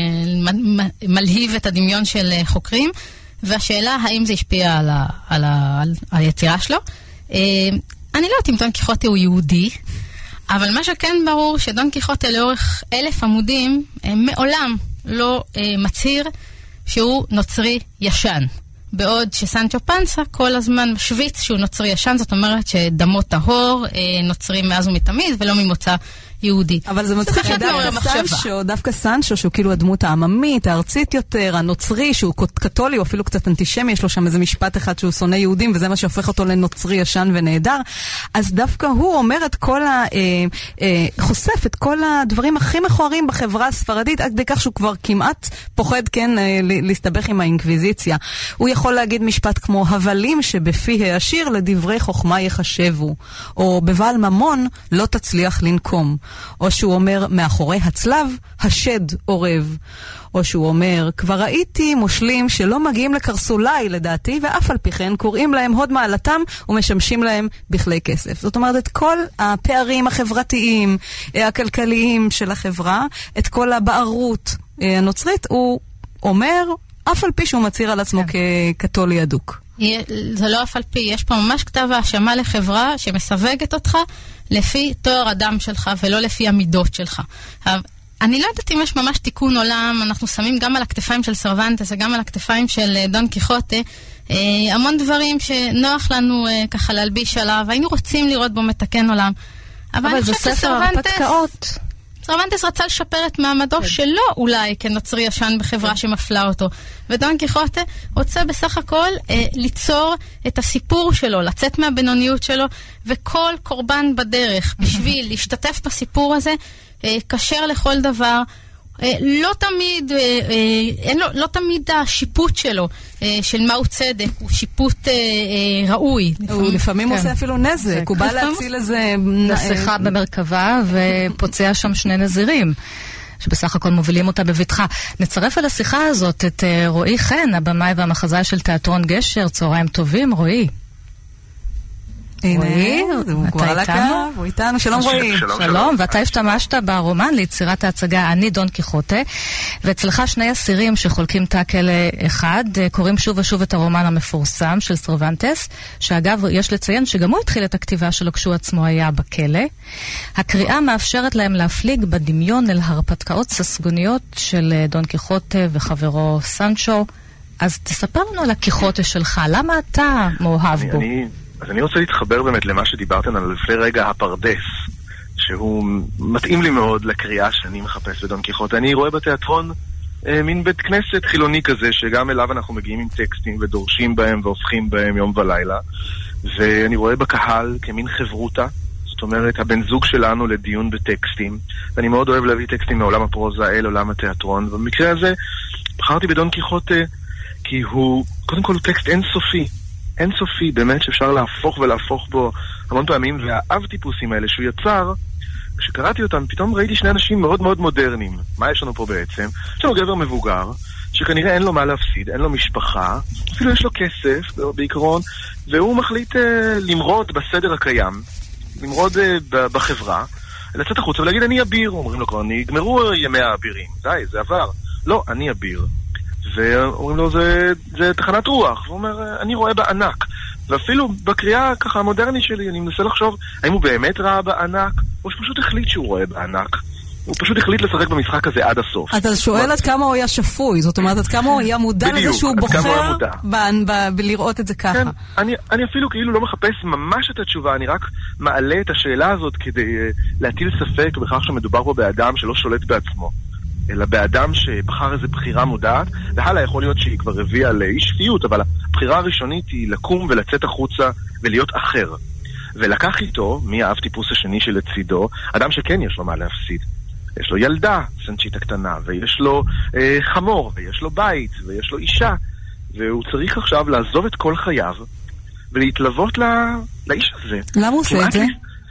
מלהיב את הדמיון של חוקרים, והשאלה האם זה השפיע על היצירה שלו. אני לא יודעת אם דון קיחוטה הוא יהודי, אבל מה שכן ברור שדון קיחוטה לאורך 1000 עמודים מעולם לא מצהיר שהוא נוצרי ישן. בעוד שסנצ'ו פנסה כל הזמן משוויץ שהוא נוצרי ישן, זאת אומרת שדמו טהור, נוצרי מאז ומתמיד ולא ממוצא יהודי. אבל זה מצחיק דווקא סנצ'ו, שהוא כאילו הדמות העממית, הארצית יותר, הנוצרי, שהוא קתולי, או אפילו קצת אנטישמי, יש לו שם איזה משפט אחד שהוא שונא יהודים, וזה מה שהופך אותו לנוצרי ישן ונהדר. אז דווקא הוא אומר את כל חושף את כל הדברים הכי מכוערים בחברה הספרדית, עד כדי כך שהוא כבר כמעט פוחד, כן, להסתבך עם האינקוויזיציה. הוא יכול להגיד משפט כמו, הבלים שבפי העשיר לדברי חוכמה יחשבו, או בבעל ממון לא תצליח לנקום. או שהוא אומר, מאחורי הצלב, השד עורב. או שהוא אומר, כבר ראיתי מושלים שלא מגיעים לקרסולי, לדעתי, ואף על פי כן קוראים להם הוד מעלתם ומשמשים להם בכלי כסף. זאת אומרת, את כל הפערים החברתיים, הכלכליים של החברה, את כל הבערות הנוצרית, הוא אומר, אף על פי שהוא מצהיר על עצמו כקתולי אדוק. זה לא אף על פי, יש פה ממש כתב האשמה לחברה שמסווגת אותך לפי תואר אדם שלך ולא לפי המידות שלך. אני לא יודעת אם יש ממש תיקון עולם, אנחנו שמים גם על הכתפיים של סרוונטס וגם על הכתפיים של דון קיחוטה המון דברים שנוח לנו ככה להלביש עליו, היינו רוצים לראות בו מתקן עולם. אבל זה ספר הרפתקאות. סרוונטס רצה לשפר את מעמדו שלו אולי כנוצרי ישן בחברה שמפלה אותו. ודון קיחוטה רוצה בסך הכל ליצור את הסיפור שלו, לצאת מהבינוניות שלו, וכל קורבן בדרך בשביל להשתתף בסיפור הזה, כשר לכל דבר. לא תמיד השיפוט שלו של מהו צדק הוא שיפוט ראוי. הוא לפעמים עושה אפילו נזק, הוא בא להציל איזה נסיכה במרכבה ופוצע שם שני נזירים שבסך הכל מובילים אותה בבטחה. נצרף על השיחה הזאת את רועי חן, הבמאי והמחזאי של תיאטרון גשר. צהריים טובים, רועי. הנה, הוא כבר על הקו, הוא איתנו, שלום רועי. שלום, ואתה השתמשת ברומן ליצירת ההצגה אני דון קיחוטה, ואצלך שני אסירים שחולקים תא כלא אחד, קוראים שוב ושוב את הרומן המפורסם של סרוונטס, שאגב יש לציין שגם הוא התחיל את הכתיבה שלו כשהוא עצמו היה בכלא. הקריאה מאפשרת להם להפליג בדמיון אל הרפתקאות ססגוניות של דון קיחוטה וחברו סנצ'ו. אז תספר לנו על הקיחוטה שלך, למה אתה מאוהב בו? אז אני רוצה להתחבר באמת למה שדיברתם על לפני רגע, הפרדס, שהוא מתאים לי מאוד לקריאה שאני מחפש בדון קיחוטה. אני רואה בתיאטרון מין בית כנסת חילוני כזה, שגם אליו אנחנו מגיעים עם טקסטים ודורשים בהם והופכים בהם יום ולילה. ואני רואה בקהל כמין חברותה, זאת אומרת, הבן זוג שלנו לדיון בטקסטים. ואני מאוד אוהב להביא טקסטים מעולם הפרוזה אל עולם התיאטרון. ובמקרה הזה בחרתי בדון קיחוטה כי הוא, קודם כל, הוא טקסט אינסופי. אינסופי, באמת שאפשר להפוך ולהפוך בו המון פעמים, והאב-טיפוסים האלה שהוא יצר, כשקראתי אותם, פתאום ראיתי שני אנשים מאוד מאוד מודרניים. מה יש לנו פה בעצם? יש לנו גבר מבוגר, שכנראה אין לו מה להפסיד, אין לו משפחה, אפילו יש לו כסף בעיקרון, והוא מחליט למרוד בסדר הקיים, למרוד בחברה, לצאת החוצה ולהגיד אני אביר. אומרים לו כבר, נגמרו ימי האבירים, די, זה עבר. לא, אני אביר. ואומרים לו, זה תחנת רוח. הוא אומר, אני רואה בענק. ואפילו בקריאה ככה המודרנית שלי, אני מנסה לחשוב, האם הוא באמת ראה בענק, או שפשוט החליט שהוא רואה בענק. הוא פשוט החליט לשחק במשחק הזה עד הסוף. אתה שואל עד כמה הוא היה שפוי, זאת אומרת, עד כמה הוא היה מודע לזה שהוא בוחר בלראות את זה ככה. כן, אני אפילו כאילו לא מחפש ממש את התשובה, אני רק מעלה את השאלה הזאת כדי להטיל ספק בכך שמדובר פה באדם שלא שולט בעצמו. אלא באדם שבחר איזו בחירה מודעת, והלאה יכול להיות שהיא כבר הביאה לאי שפיות, אבל הבחירה הראשונית היא לקום ולצאת החוצה ולהיות אחר. ולקח איתו, מי האב טיפוס השני שלצידו, אדם שכן יש לו מה להפסיד. יש לו ילדה, סנצ'ית הקטנה, ויש לו חמור, ויש לו בית, ויש לו אישה, והוא צריך עכשיו לעזוב את כל חייו, ולהתלוות לאיש הזה. למה הוא עושה את זה?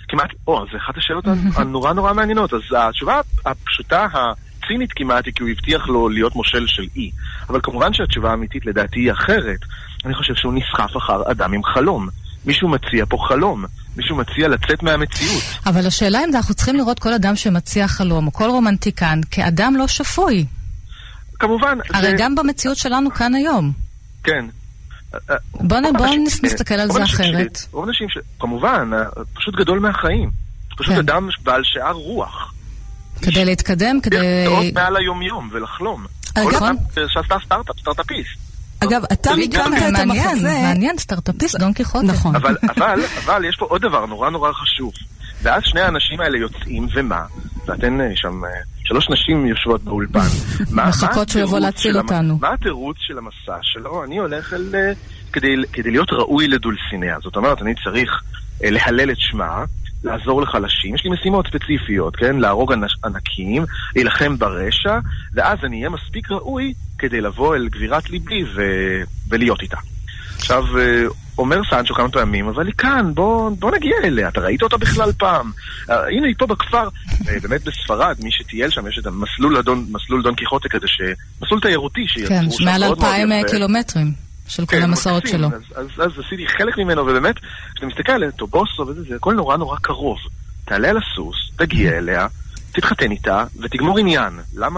זה אחת השאלות הנורא נורא מעניינות. אז התשובה הפשוטה, צינית כמעט, כי הוא הבטיח לו להיות מושל של אי. אבל כמובן שהתשובה האמיתית לדעתי היא אחרת. אני חושב שהוא נסחף אחר אדם עם חלום. מישהו מציע פה חלום. מישהו מציע לצאת מהמציאות. אבל השאלה אם אנחנו צריכים לראות כל אדם שמציע חלום, או כל רומנטיקן, כאדם לא שפוי. כמובן. הרי גם במציאות שלנו כאן היום. כן. בוא נסתכל על זה אחרת. רוב אנשים כמובן, פשוט גדול מהחיים. פשוט אדם בעל שאר רוח. כדי להתקדם, כדי... לראות מעל היום-יום ולחלום. כל אדם שעשתה סטארט-אפיסט. אגב, אתה מיקמת את המחזה... מעניין, סטארט-אפיסט, דון קיחוטה. נכון. אבל יש פה עוד דבר נורא נורא חשוב. ואז שני האנשים האלה יוצאים, ומה? ואתן שם 3 נשים יושבות באולפן. מחכות שהוא יבוא להציל אותנו. מה התירוץ של המסע שלו? אני הולך כדי להיות ראוי לדולסיניה. זאת אומרת, אני צריך להלל את שמה, לעזור לחלשים, יש לי משימות ספציפיות, כן? להרוג ענקים, להילחם ברשע, ואז אני אהיה מספיק ראוי כדי לבוא אל גבירת ליבי ולהיות איתה. עכשיו, אומר סנצ'ו כמה פעמים, אבל היא כאן, בוא נגיע אליה, אתה ראית אותה בכלל פעם? הנה היא פה בכפר, באמת בספרד, מי שטייל שם, יש את מסלול דון קיחוטה כזה, מסלול תיירותי שיצרו שם. כן, מעל 2,000 קילומטרים. של כל המסעות שלו. אז עשיתי חלק ממנו, ובאמת, כשאתה מסתכל על טובוסו וזה, זה הכל נורא נורא קרוב. תעלה על הסוס, תגיע אליה, תתחתן איתה, ותגמור עניין. למה?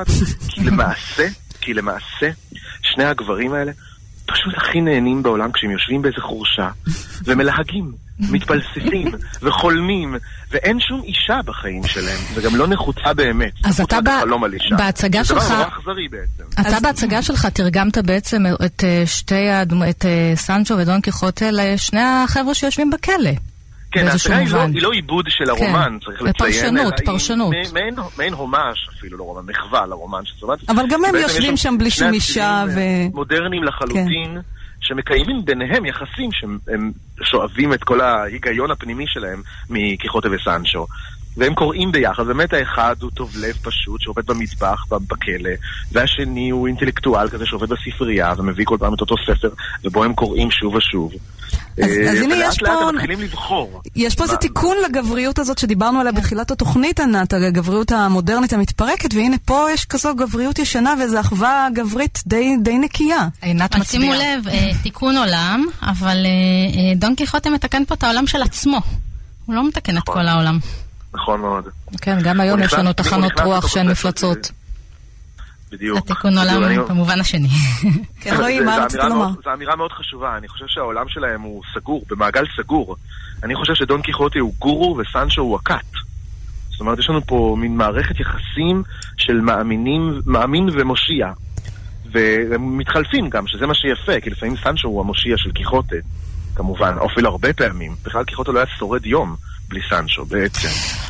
כי למעשה, שני הגברים האלה פשוט הכי נהנים בעולם כשהם יושבים באיזה חורשה, ומלהגים, מתפלספים, וחולמים, ואין שום אישה בחיים שלהם, וגם לא נחוצה באמת. אז אתה בהצגה שלך... זה דבר אכזרי בעצם. אתה בהצגה שלך תרגמת בעצם את סנצ'ו ודון קיחוטה לשני החבר'ה שיושבים בכלא. באיזשהו מובן. היא לא עיבוד של הרומן, צריך לציין. פרשנות. מעין הומש אפילו לרומן, מחווה לרומן של סרבנטס. אבל גם הם יושבים שם בלי שום אישה מודרניים לחלוטין, שמקיימים ביניהם יחסים שהם שואבים את כל ההיגיון הפנימי שלהם מקיחוטה וסנצ'ו. והם קוראים ביחד, באמת האחד הוא טוב לב פשוט שעובד במטבח, בכלא, והשני הוא אינטלקטואל כזה שעובד בספרייה ומביא כל פעם את אותו ספר, ובו הם קוראים שוב ושוב. אז הנה יש פה... הם מתחילים לבחור. יש פה איזה תיקון לגבריות הזאת שדיברנו עליה בתחילת התוכנית, ענת, הגבריות המודרנית המתפרקת, והנה פה יש כזו גבריות ישנה ואיזו אחווה גברית די נקייה. עינת מצביעה. שימו לב, תיקון עולם, אבל דון קיחוטה מתקן פה את העולם של עצמו. הוא לא מתקן את כל העולם. נכון מאוד. כן, גם היום יש לנו תחנות רוח שהן מפלצות. בדיוק. התיקון עולם במובן השני. כן, רואי, מה רצית לומר? זו אמירה מאוד חשובה. אני חושב שהעולם שלהם הוא סגור, במעגל סגור. אני חושב שדון קיחוטה הוא גורו וסנצ'ו הוא הכת. זאת אומרת, יש לנו פה מין מערכת יחסים של מאמין ומושיע. והם מתחלפים גם, שזה מה שיפה, כי לפעמים סנצ'ו הוא המושיע של קיחוטה. כמובן, אפילו הרבה פעמים. בכלל קיחוטה לא היה שורד יום. בלי סנצ'ו בעצם.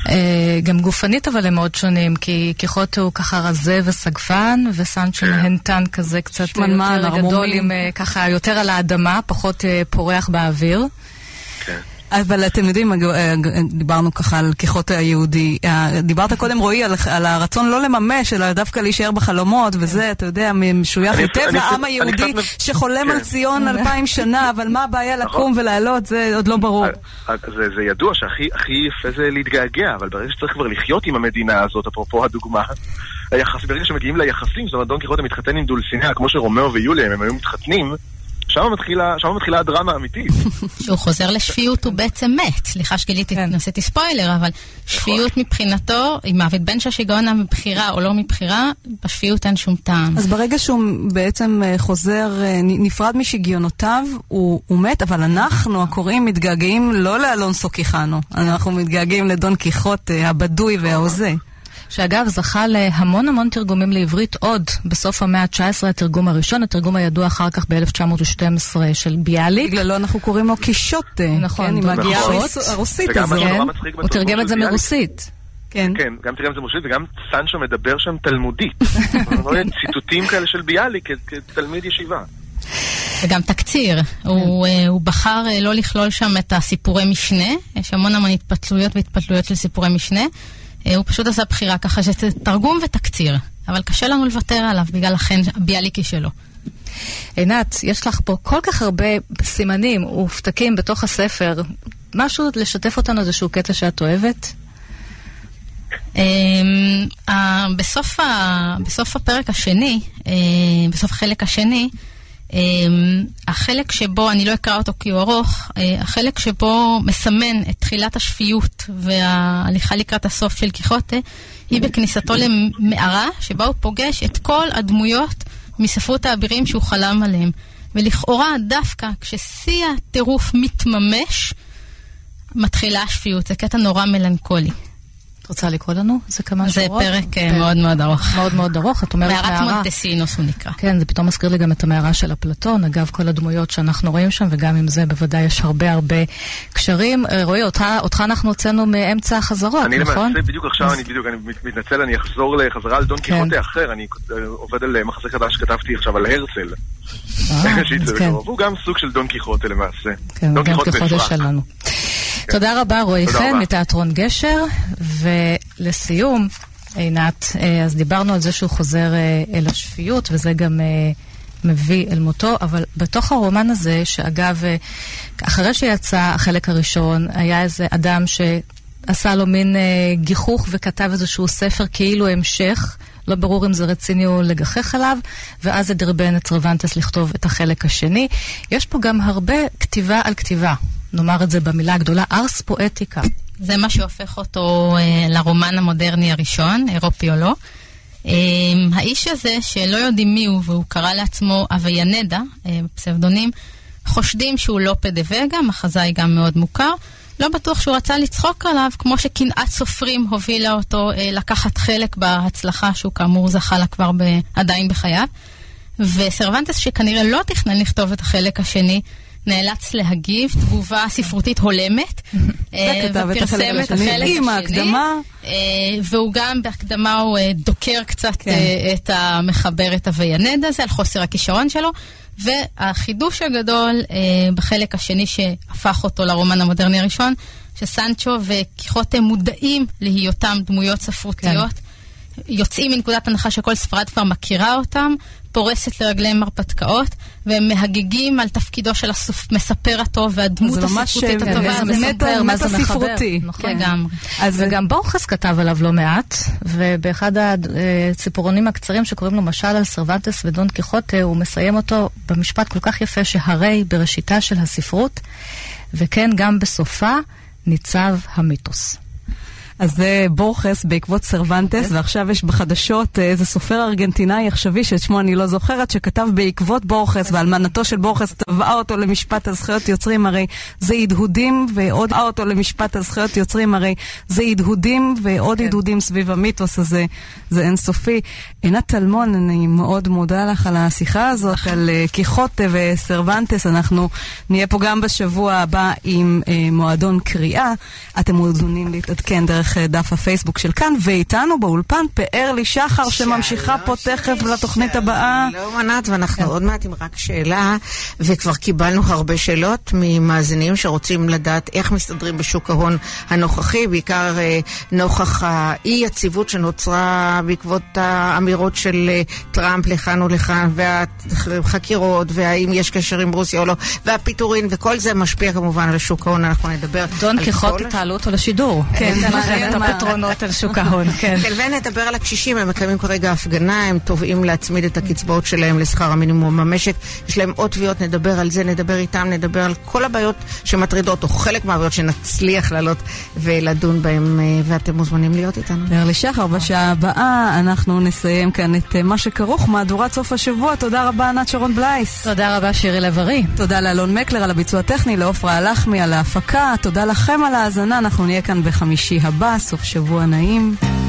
גם גופנית אבל הם מאוד שונים, כי קיחוטה הוא ככה רזה וסגפן, וסנצ'ו נהנתן כזה קצת יותר גדול, עם ככה יותר על האדמה, פחות פורח באוויר. כן. אבל אתם יודעים, דיברנו ככה על קיחוטה היהודי, דיברת קודם רואי על הרצון לא לממש, אלא דווקא להישאר בחלומות, וזה, אתה יודע, משוייך היטב לעם היהודי שחולם על ציון 2000 שנה, אבל מה הבעיה לקום ולעלות, זה עוד לא ברור. זה ידוע שהכי יפה זה להתגעגע, אבל ברגע שצריך כבר לחיות עם המדינה הזאת, אפרופו הדוגמה, ברגע שמגיעים ליחסים, זאת אומרת, דון קיחוטה מתחתן עם דולסיניה, כמו שרומאו ויוליה, הם היו מתחתנים, שם מתחילה הדרמה האמיתית. שהוא חוזר לשפיות הוא בעצם מת. סליחה שגיליתי, נעשיתי ספוילר, אבל שפיות מבחינתו, אם מעביד בן שהשיגעון מבחירה או לא מבחירה, בשפיות אין שום טעם. אז ברגע שהוא בעצם חוזר, נפרד משיגיונותיו, הוא מת, אבל אנחנו, הקוראים, מתגעגעים לא לאלונסו קיחנו. אנחנו מתגעגעים לדון קיחוטה, הבדוי וההוזה. שאגב זכה להמון תרגומים לעברית עוד בסוף המאה ה-19, התרגום הראשון, התרגום הידוע אחר כך ב-1912 של ביאליק. בגללו אנחנו קוראים לו קישוטה. נכון, עם הגיעה הרוסית הזו. הוא תרגם את זה מרוסית. כן, גם תרגם את זה מרוסית, וגם סנצ'ו מדבר שם תלמודית. ציטוטים כאלה של ביאליק כתלמיד ישיבה. וגם תקציר. הוא בחר לא לכלול שם את הסיפורי משנה. יש המון התפתלויות והתפתלויות של סיפורי משנה. הוא פשוט עשה בחירה ככה שזה תרגום ותקציר, אבל קשה לנו לוותר עליו בגלל לכן הביאליקי שלו. עינת, יש לך פה כל כך הרבה סימנים ופתקים בתוך הספר, משהו לשתף אותנו איזשהו קטע שאת אוהבת? בסוף הפרק השני, בסוף החלק השני, החלק שבו, אני לא אקרא אותו כי הוא ארוך, החלק שבו מסמן את תחילת השפיות וההליכה לקראת הסוף של קיחוטה, היא בכניסתו למערה שבה הוא פוגש את כל הדמויות מספרות האבירים שהוא חלם עליהם. ולכאורה דווקא כששיא הטירוף מתממש, מתחילה השפיות. זה קטע נורא מלנכולי. את רוצה לקרוא לנו? זה כמה שורות? זה פרק מאוד מאוד ארוך. מאוד מאוד ארוך. את אומרת מערת מונטסינוס הוא נקרא. כן, זה פתאום מזכיר לי גם את המערה של אפלטון. אגב, כל הדמויות שאנחנו רואים שם, וגם עם זה בוודאי יש הרבה קשרים. רואי, אותך אנחנו הוצאנו מאמצע החזרות, נכון? אני למעשה בדיוק עכשיו, אני מתנצל, אני אחזור לחזרה על דון קיחוטה אחר. אני עובד על מחזה חדש שכתבתי עכשיו על הרצל. הוא גם סוג של דון קיחוטה למעשה. כן, דון קיחוטה שלנו. תודה רבה רועי חן מתיאטרון גשר, ולסיום עינת, אז דיברנו על זה שהוא חוזר אל השפיות וזה גם מביא אל מותו, אבל בתוך הרומן הזה שאגב אחרי שיצא החלק הראשון היה איזה אדם שעשה לו מין גיחוך וכתב איזשהו ספר כאילו המשך, לא ברור אם זה רציני או לגחך עליו, ואז זה דרבן את סרבנטס לכתוב את החלק השני. יש פה גם הרבה כתיבה על כתיבה, נאמר את זה במילה הגדולה, ארס פואטיקה. זה מה שהופך אותו לרומן המודרני הראשון, אירופי או לא. האיש הזה, שלא יודעים מי הוא, והוא קרא לעצמו אביינדה, פסבדונים, חושדים שהוא לא פדווגה, מחזאי גם מאוד מוכר, לא בטוח שהוא רצה לצחוק עליו, כמו שקנאת סופרים הובילה אותו לקחת חלק בהצלחה שהוא כאמור זכה לה כבר עדיין בחייו. וסרבנטס שכנראה לא תכנן לכתוב את החלק השני, נאלץ להגיב תגובה ספרותית הולמת, ופרסם את החלק השני, והוא גם בהקדמה הוא דוקר קצת את המחברת הוויינד הזה על חוסר הכישרון שלו, והחידוש הגדול בחלק השני שהפך אותו לרומן המודרני הראשון, שסנצ'ו וקיחוטה מודעים להיותם דמויות ספרותיות, יוצאים מנקודת הנחה שכל ספרד כבר מכירה אותם, פורסת לרגליהם הרפתקאות, והם מהגגים על תפקידו של המספר הטוב והדמות הספרותית הטובה. זה מטה ספרותי. לגמרי. וגם בורחס כתב עליו לא מעט, ובאחד הציפורונים הקצרים שקוראים לו משל על סרוונטס ודון קיחוטה, הוא מסיים אותו במשפט כל כך יפה שהרי בראשיתה של הספרות, וכן גם בסופה ניצב המיתוס. אז זה בורחס בעקבות סרוונטס, ועכשיו יש בחדשות איזה סופר ארגנטינאי עכשווי שאת שמו אני לא זוכרת, שכתב בעקבות בורחס, ואלמנתו של בורחס תבעה אותו למשפט על זכויות יוצרים, הרי זה הדהודים ועוד אותו למשפט על זכויות יוצרים, הרי זה הדהודים ועוד הדהודים סביב המיתוס הזה, זה אינסופי. עינת טלמון, אני מאוד מודה לך על השיחה הזאת, על קיחוטה וסרוונטס. אנחנו נהיה פה גם בשבוע הבא עם מועדון קריאה. אתם מוזמנים להתעדכן דרך דף הפייסבוק של כאן, ואיתנו באולפן פאר לי שחר שממשיכה פה תכף לתוכנית הבאה. לא מנת, ואנחנו עוד מעט עם רק שאלה, וכבר קיבלנו הרבה שאלות ממאזינים שרוצים לדעת איך מסתדרים בשוק ההון הנוכחי, בעיקר נוכח האי-יציבות שנוצרה בעקבות האמירות של טראמפ לכאן ולכאן, והחקירות, והאם יש קשר עם רוסיה או לא, והפיטורין, וכל זה משפיע כמובן על השוק ההון. אנחנו נדבר דון קיחוטה תעלו אותו לשידור. כן, את הפתרונות על שוק ההון, כן. ונדבר על הקשישים, הם מקיימים כרגע הפגנה, הם תובעים להצמיד את הקצבאות שלהם לשכר המינימום במשק, יש להם עוד תביעות, נדבר על זה, נדבר איתם, נדבר על כל הבעיות שמטרידות, או חלק מהבעיות שנצליח לעלות ולדון בהם, ואתם מוזמנים להיות איתנו. פאר לי שחר, בשעה הבאה אנחנו נסיים כאן את מה שכרוך, מהדורת סוף השבוע. תודה רבה ענת שרון בלייס. תודה רבה שירי לב-ארי. תודה לאלון מקלר על הביצוע הטכני, לעופרה הלחמי על ההפקה. תודה לכם על ההאזנה, אנחנו נהיה כאן בחמישי הבא, סוף שבוע נעים.